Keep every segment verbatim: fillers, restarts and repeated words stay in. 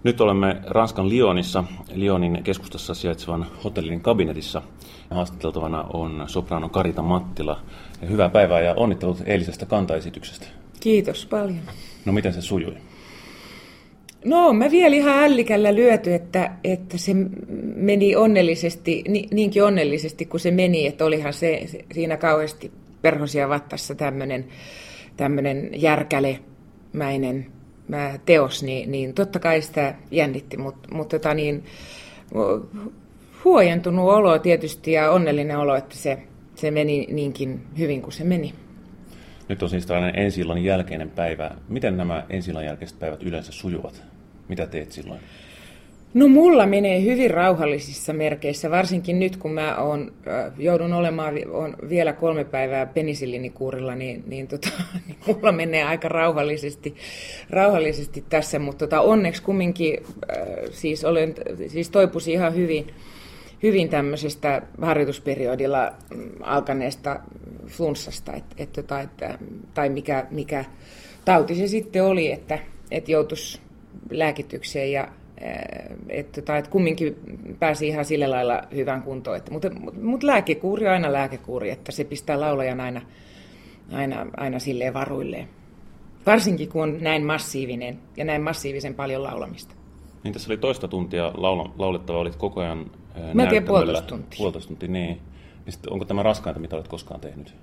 Nyt olemme Ranskan Lyonissa, Lyonin keskustassa sijaitsevan hotellin kabinetissa. Haastateltavana on soprano Karita Mattila. Hyvää päivää ja onnittelut eilisestä kantaesityksestä. Kiitos paljon. No miten se sujui? No mä vielä ihan ällikällä lyöty, että, että se meni onnellisesti, ni, niinkin onnellisesti kuin se meni, että olihan se, se siinä kauheasti perhosia vattassa tämmöinen tämmöinen järkälemäinen mä teos, niin, niin totta kai sitä jännitti, mutta mut tota niin, huojentunut olo tietysti ja onnellinen olo, että se, se meni niinkin hyvin kuin se meni. Nyt on siis tällainen ensi-illan jälkeinen päivä. Miten nämä ensi-illan jälkeiset päivät yleensä sujuvat? Mitä teet silloin? No mulla menee hyvin rauhallisissa merkeissä, varsinkin nyt kun mä oon, joudun olemaan on vielä kolme päivää penisillinikuurilla, niin, niin, tota, niin mulla menee aika rauhallisesti, rauhallisesti tässä, mutta tota, onneksi kumminkin äh, siis, olen, siis toipusin ihan hyvin, hyvin tämmöisestä harjoitusperiodilla alkaneesta flunssasta, et, et, tota, et, tai mikä, mikä tauti se sitten oli, että et joutuisi lääkitykseen ja että, että, että kumminkin pääsi ihan sillä lailla hyvään kuntoon. Että, mutta, mutta lääkekuuri on aina lääkekuuri, että se pistää laulajan aina, aina, aina silleen varuilleen. Varsinkin kun on näin massiivinen ja näin massiivisen paljon laulamista. Niin tässä oli toista tuntia laula, laulettava, olit koko ajan näyttämöllä. Melkein puolitoista tuntia. Puolitoista tuntia, niin. Sitten, onko tämä raskainta, mitä olet koskaan tehnyt?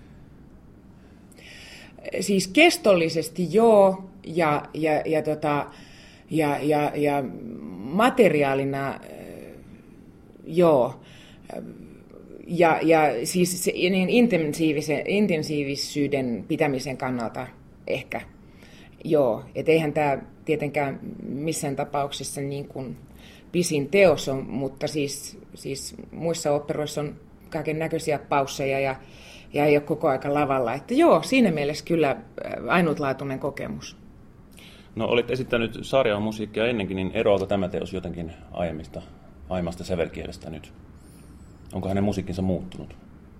Siis kestollisesti joo, ja, ja, ja tota... Ja, ja, ja materiaalina, joo, ja, ja siis se, niin intensiivisyyden pitämisen kannalta ehkä, joo. Et eihän tämä tietenkään missään tapauksessa niin kuin pisin teos on, mutta siis, siis muissa operoissa on kaiken näköisiä pausseja ja, ja ei ole koko aika lavalla. Että joo, siinä mielessä kyllä ainutlaatuinen kokemus. No olit esittänyt sarjaa musiikkia ennenkin, niin eroako tämä teos jotenkin aiemmista, aiemmasta sävelkielestä nyt? Onko hänen musiikkinsa muuttunut?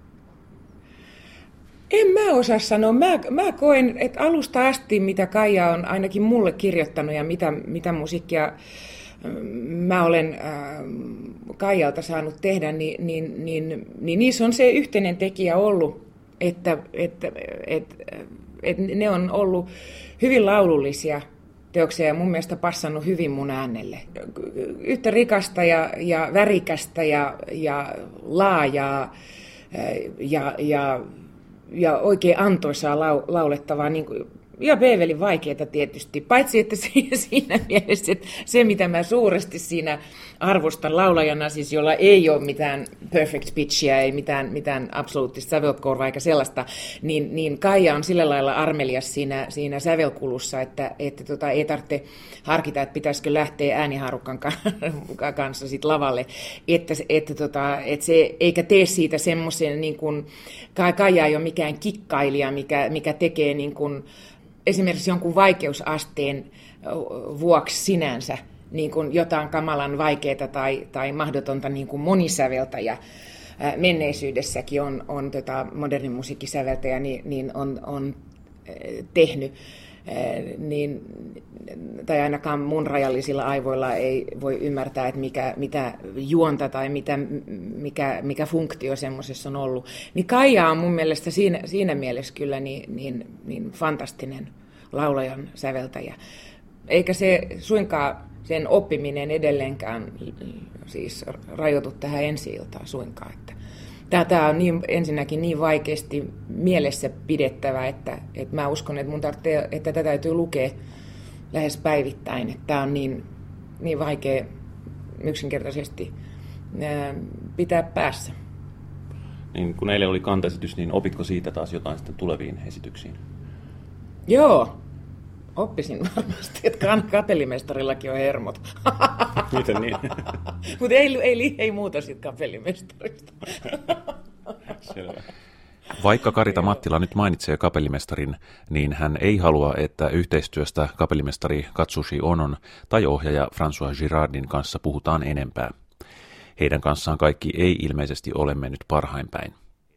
En mä osaa sanoa. Mä, mä koen, että alusta asti, mitä Kaija on ainakin mulle kirjoittanut ja mitä, mitä musiikkia mä olen äh, Kaijalta saanut tehdä, niin, niin, niin, niin niissä on se yhteinen tekijä ollut, että, että, että, että ne on ollut hyvin laulullisia teoksia ja mun mielestä passannut hyvin mun äänelle. Yhtä rikasta ja, ja värikästä ja, ja laajaa ja, ja, ja oikein antoisaa lau, laulettavaa, niin kuin, ja Beevelin vaikeaa tietysti, paitsi että siinä mielessä, että se mitä mä suuresti siinä arvostan laulajana, siis jolla ei ole mitään perfect pitchia, ei mitään, mitään absoluuttista sävelkorvaa eikä sellaista, niin, niin Kaija on sillä lailla armelias siinä, siinä sävelkulussa, että, että tota, ei tarvitse harkita, että pitäisikö lähteä äänihaarukkan kanssa sit lavalle, että, että, tota, että se, eikä tee siitä semmoisen, niin kuin, Kaija ei ole mikään kikkailija, mikä, mikä tekee niin kuin, esimerkiksi jonkun vaikeusasteen vuoksi sinänsä niin kuin jotain kamalan vaikeaa tai, tai mahdotonta niin kuin monisäveltäjä menneisyydessäkin on, on tota modernin musiikkisäveltäjä, niin, niin on, on tehnyt. Niin, tai ainakaan mun rajallisilla aivoilla ei voi ymmärtää, että mikä, mitä juonta tai mitä, mikä, mikä funktio semmoisessa on ollut. Niin Kaija on mun mielestä siinä, siinä mielessä kyllä niin, niin, niin fantastinen laulajan säveltäjä. Eikä se suinkaan sen oppiminen edelleenkään siis rajoitu tähän ensi-iltaan suinkaan. Että tämä on niin, ensinnäkin niin vaikeasti mielessä pidettävä, että, että mä uskon, että mun tarvitsee, että tätä täytyy lukea lähes päivittäin. Että tämä on niin, niin vaikea yksinkertaisesti ää, pitää päässä. Niin, kun eilen oli kantaesitys, niin opitko siitä taas jotain sitten tuleviin esityksiin? Joo, oppisin varmasti, että kapellimestarillakin on hermot. Miten niin? Mutta ei, ei, ei muuta sitten kapellimestarista. Selvä. Vaikka Karita Mattila nyt mainitsee kapellimestarin, niin hän ei halua, että yhteistyöstä kapellimestari Katsushi Onon tai ohjaaja François Girardin kanssa puhutaan enempää. Heidän kanssaan kaikki ei ilmeisesti ole mennyt parhain päin.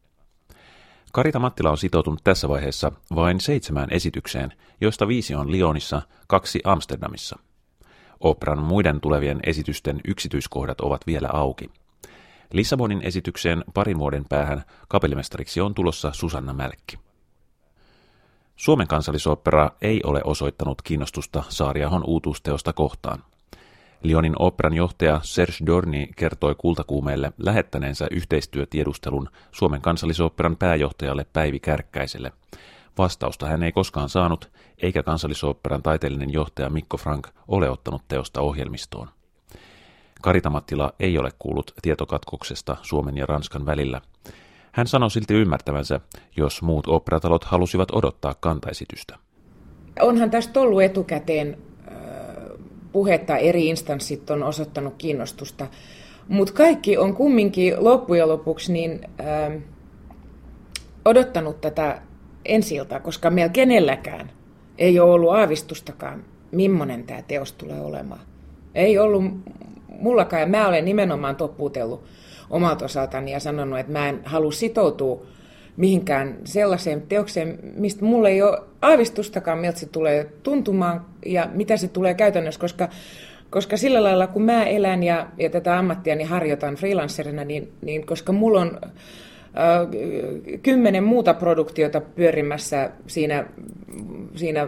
Karita Mattila on sitoutunut tässä vaiheessa vain seitsemään esitykseen, joista viisi on Lyonissa, kaksi Amsterdamissa. Operan muiden tulevien esitysten yksityiskohdat ovat vielä auki. Lissabonin esitykseen parin vuoden päähän kapellimestariksi on tulossa Susanna Mälkki. Suomen kansallisopera ei ole osoittanut kiinnostusta Saariahon uutuusteosta kohtaan. Lyonin operan johtaja Serge Dorny kertoi Kultakuumeelle lähettäneensä yhteistyötiedustelun Suomen kansallisoperan pääjohtajalle Päivi Kärkkäiselle. Vastausta hän ei koskaan saanut, eikä kansallisoperan taiteellinen johtaja Mikko Frank ole ottanut teosta ohjelmistoon. Karita Mattila ei ole kuullut tietokatkoksesta Suomen ja Ranskan välillä. Hän sanoi silti ymmärtävänsä, jos muut operatalot halusivat odottaa kantaesitystä. Onhan tästä ollut etukäteen puhetta, eri instanssit on osoittanut kiinnostusta, mutta kaikki on kumminkin loppujen lopuksi niin, äh, odottanut tätä ensi-iltaa, koska meillä kenelläkään ei ole ollut aavistustakaan, millainen tämä teos tulee olemaan. Ei ollut mullakaan, ja mä olen nimenomaan toppuutellut omalta osaltani ja sanonut, että mä en halua sitoutua mihinkään sellaiseen teokseen, mistä mulla ei ole aavistustakaan, miltä se tulee tuntumaan ja mitä se tulee käytännössä, koska, koska sillä lailla, kun mä elän ja, ja tätä ammattiani harjoitan freelancerina, niin, niin koska mulla on äh, kymmenen muuta produktiota pyörimässä siinä, siinä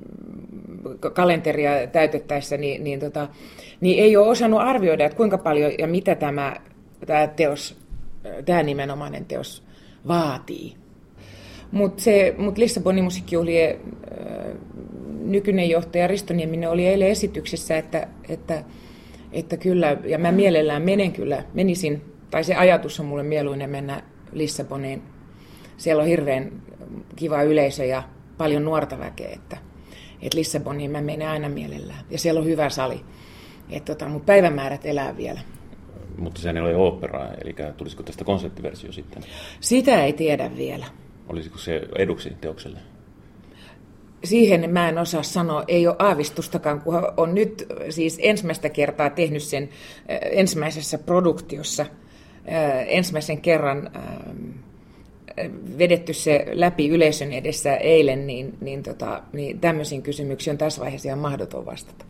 kalenteria täytettäessä, niin, niin, tota, niin ei ole osannut arvioida, että kuinka paljon ja mitä tämä, tämä teos, tämä nimenomainen teos vaatii. Mutta mut Lissabonin musiikkijuhlien äh, nykyinen johtaja Risto Nieminen oli eilen esityksessä, että, että, että kyllä, ja mä mielellään menen kyllä, menisin, tai se ajatus on mulle mieluinen mennä Lissaboniin. Siellä on hirveän kiva yleisö ja paljon nuorta väkeä, että, että Lissaboniin mä menen aina mielellään. Ja siellä on hyvä sali. Tota, mutta päivämäärät elää vielä. Mutta sehän ei ole oopperaa, eli tulisiko tästä konseptiversio sitten? Sitä ei tiedä vielä. Olisiko se eduksi teokselle? Siihen mä en osaa sanoa, ei ole aavistustakaan, kun on nyt siis ensimmäistä kertaa tehnyt sen ensimmäisessä produktiossa, ensimmäisen kerran vedetty se läpi yleisön edessä eilen, niin, niin, tota, niin tämmöisiin kysymyksiin on tässä vaiheessa ihan mahdoton vastata.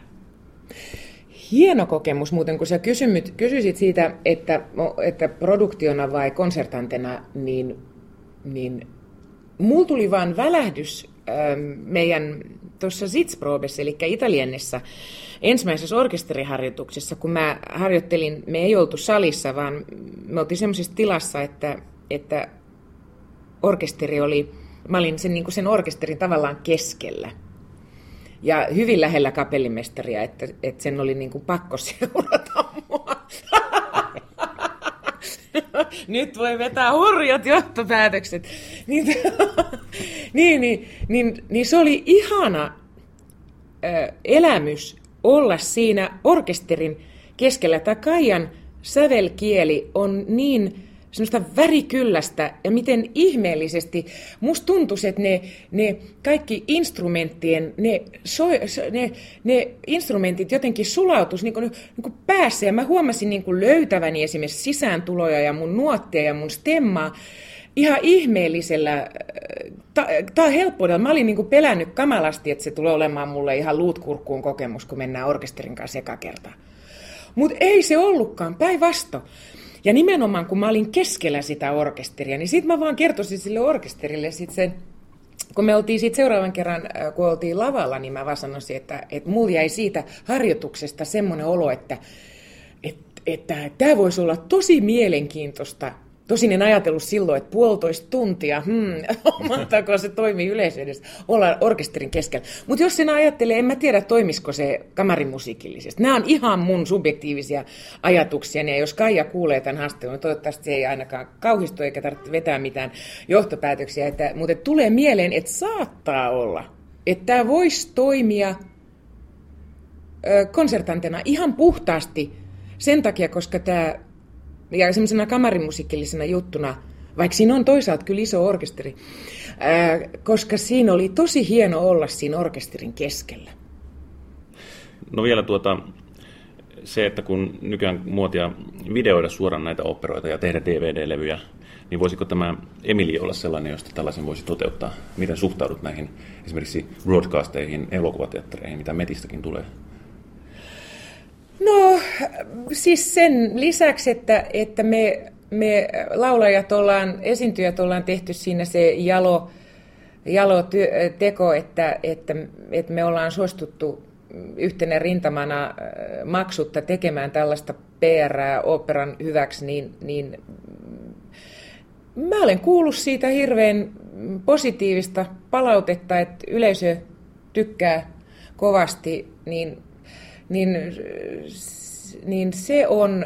Hieno kokemus muuten, kun sä kysymyt, kysyisit siitä, että, että produktiona vai konsertantena, niin, niin mulla tuli vaan välähdys ähm, meidän tuossa Sitzprobessa, eli Italiennissa, ensimmäisessä orkesteriharjoituksessa, kun mä harjoittelin, me ei oltu salissa, vaan me oltiin semmoisessa tilassa, että, että orkesteri oli, mä olin sen, niin kuin sen orkesterin tavallaan keskellä. Ja hyvin lähellä kapellimestaria, että, että sen oli niin kuin pakko seurata mua. Nyt voi vetää hurjat johtopäätökset. Niin, niin, niin, niin, niin se oli ihana ö, elämys olla siinä orkesterin keskellä. Tämä Kaijan sävelkieli on niin semmoista värikyllästä ja miten ihmeellisesti musta tuntuisi, että ne, ne kaikki instrumenttien, ne, so, ne, ne instrumentit jotenkin sulautuisi niin kuin, niin kuin päässä. Ja mä huomasin niin kuin löytäväni esimerkiksi sisääntuloja ja mun nuottia ja mun stemmaa ihan ihmeellisellä, tämä on helppoudella. Mä olin niin kuin pelännyt kamalasti, että se tulee olemaan mulle ihan luutkurkkuun kokemus, kun mennään orkesterin kanssa eka kertaa. Mutta ei se ollutkaan, päinvastoin. Ja nimenomaan, kun mä olin keskellä sitä orkesteria, niin sitten mä vaan kertoisin sille orkesterille sit sen, kun me oltiin siitä seuraavan kerran, kun oltiin lavalla, niin mä vaan sanoisin, että, että mulla jäi siitä harjoituksesta semmoinen olo, että, että, että tämä voisi olla tosi mielenkiintoista. Tosin en ajatellut silloin, että puolitoista tuntia, hmm, montako se toimii yleisöydessä, ollaan orkesterin keskellä. Mutta jos sen ajattelee, en mä tiedä, toimisiko se kamarimusiikillisesti. Nämä on ihan mun subjektiivisia ajatuksia, ja jos Kaija kuulee tämän haastelun, niin toivottavasti se ei ainakaan kauhistu, eikä tarvitse vetää mitään johtopäätöksiä. Että, mutta että tulee mieleen, että saattaa olla, että tämä voisi toimia ö, konsertantena ihan puhtaasti sen takia, koska tämä ja semmoisena kamarimusiikillisena juttuna, vaikka siinä on toisaalta kyllä iso orkesteri, ää, koska siinä oli tosi hieno olla siinä orkesterin keskellä. No vielä tuota, se, että kun nykyään muotia videoida suoraan näitä operoita ja tehdä D V D-levyjä, niin voisiko tämä Emilia olla sellainen, josta tällaisen voisi toteuttaa? Miten suhtaudut näihin esimerkiksi broadcasteihin, elokuvateattereihin, mitä Metistäkin tulee? No siis sen lisäksi, että, että me, me laulajat ollaan, esiintyjät ollaan tehty siinä se jalo, jalo työ, teko, että, että, että me ollaan suostuttu yhtenä rintamana maksutta tekemään tällaista P R:ää oopperan hyväksi, niin, niin mä olen kuullut siitä hirveän positiivista palautetta, että yleisö tykkää kovasti, niin, niin, niin se on,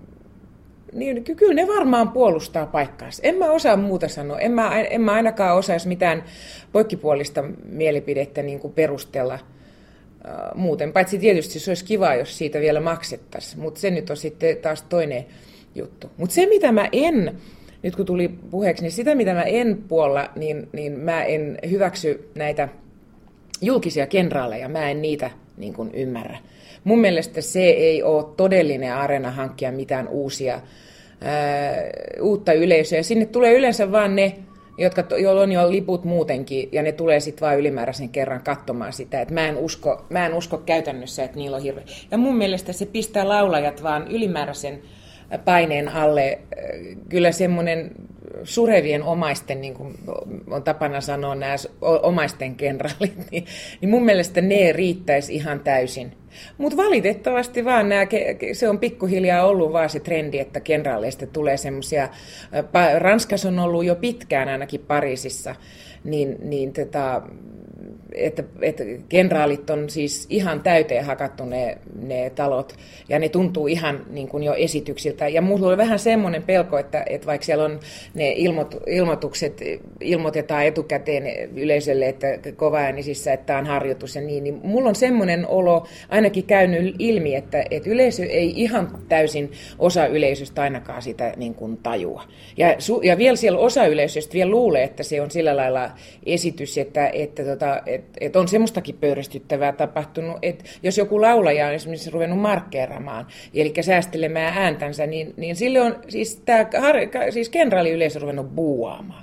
niin kyllä ne varmaan puolustaa paikkaansa. En mä osaa muuta sanoa, en mä, en mä ainakaan osaisi mitään poikkipuolista mielipidettä niin kuin perustella muuten, paitsi tietysti se olisi kiva, jos siitä vielä maksettaisiin, mutta se nyt on sitten taas toinen juttu. Mutta se, mitä mä en, nyt kun tuli puheeksi, niin sitä, mitä mä en puolla, niin, niin mä en hyväksy näitä julkisia kenraaleja, mä en niitä niin kuin ymmärrä. Mun mielestä se ei ole todellinen areena hankkia mitään uusia, ää, uutta yleisöä. Sinne tulee yleensä vaan ne, jotka, joilla on jo liput muutenkin, ja ne tulee sitten vaan ylimääräisen kerran katsomaan sitä. Et mä, en usko, mä en usko käytännössä, että niillä on hirveä. Ja mun mielestä se pistää laulajat vaan ylimääräisen paineen alle. Kyllä semmoinen surevien omaisten, niin kuin on tapana sanoa, nämä omaisten kenraalit, niin, niin mun mielestä ne riittäisi ihan täysin. Mutta valitettavasti vaan nämä, se on pikkuhiljaa ollut vaan se trendi, että kenraaleista tulee semmoisia, Ranskassa on ollut jo pitkään ainakin Pariisissa, niin, niin tota, että, että kenraalit on siis ihan täyteen hakattu ne, ne talot, ja ne tuntuu ihan niin kuin jo esityksiltä. Ja minulla oli vähän semmoinen pelko, että, että vaikka siellä on ne ilmoit, ilmoitukset, ilmoitetaan etukäteen yleisölle, että kovaäänisissä, että tämä on harjoitus ja niin, niin mulla on semmoinen olo ainakin käynyt ilmi, että, että yleisö ei ihan täysin osa yleisöstä ainakaan sitä niin kuin tajua. Ja, ja vielä siellä osa yleisöstä vielä luulee, että se on sillä lailla esitys, että, että, tota, että, että on semmoistakin pöyristyttävää tapahtunut, että jos joku laulaja on esimerkiksi ruvennut markkeeramaan, eli säästelemään ääntänsä, niin, niin sille on siis, tämä, siis kenraali yleisö ruvennut buuaamaan.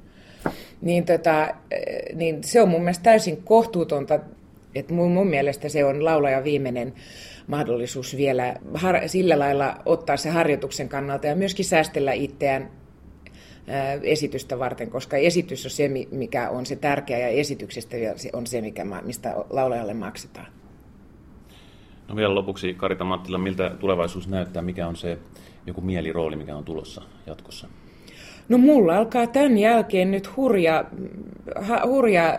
Niin, tota, niin se on mun mielestä täysin kohtuutonta, että mun, mun mielestä se on laulajan viimeinen mahdollisuus vielä har, sillä lailla ottaa se harjoituksen kannalta ja myöskin säästellä itseään ää, esitystä varten, koska esitys on se, mikä on se tärkeä, ja esityksestä on se, mikä, mistä laulajalle maksetaan. No vielä lopuksi, Karita Mattila, miltä tulevaisuus näyttää, mikä on se joku mielirooli, mikä on tulossa jatkossa? No mulla alkaa tämän jälkeen nyt hurja, hurja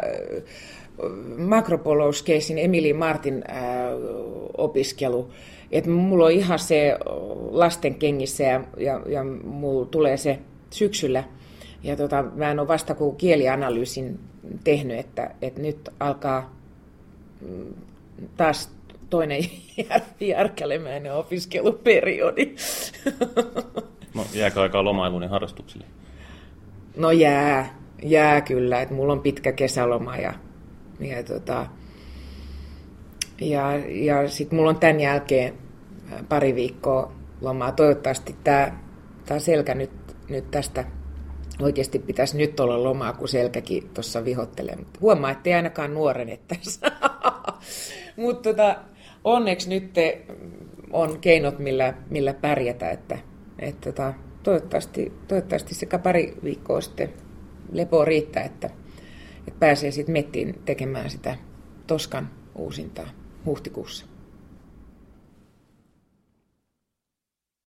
Macropoulos-keisin Emily Martin äh, opiskelu. Et mulla on ihan se lasten kengissä ja, ja, ja mulla tulee se syksyllä. Ja tota, mä en ole vasta kuin kielianalyysin tehnyt, että, että nyt alkaa taas toinen järkälemäinen opiskeluperiodi. No jääkö aikaa lomailuun ja harrastuksille? No jää, jää kyllä, että mulla on pitkä kesäloma ja Ja, tota, ja, ja sitten mulla on tämän jälkeen pari viikkoa lomaa. Toivottavasti tämä, tämä selkä nyt, nyt tästä oikeasti pitäisi nyt olla lomaa, kun selkäkin tuossa vihottelee. Huomaa, ettei ainakaan nuorene tässä. Mutta tota, onneksi nyt on keinot, millä, millä pärjätä. Että, et, tota, toivottavasti, toivottavasti sekä pari viikkoa sitten lepoa riittää, että että pääsee sitten Mettiin tekemään sitä Toskan uusintaa huhtikuussa.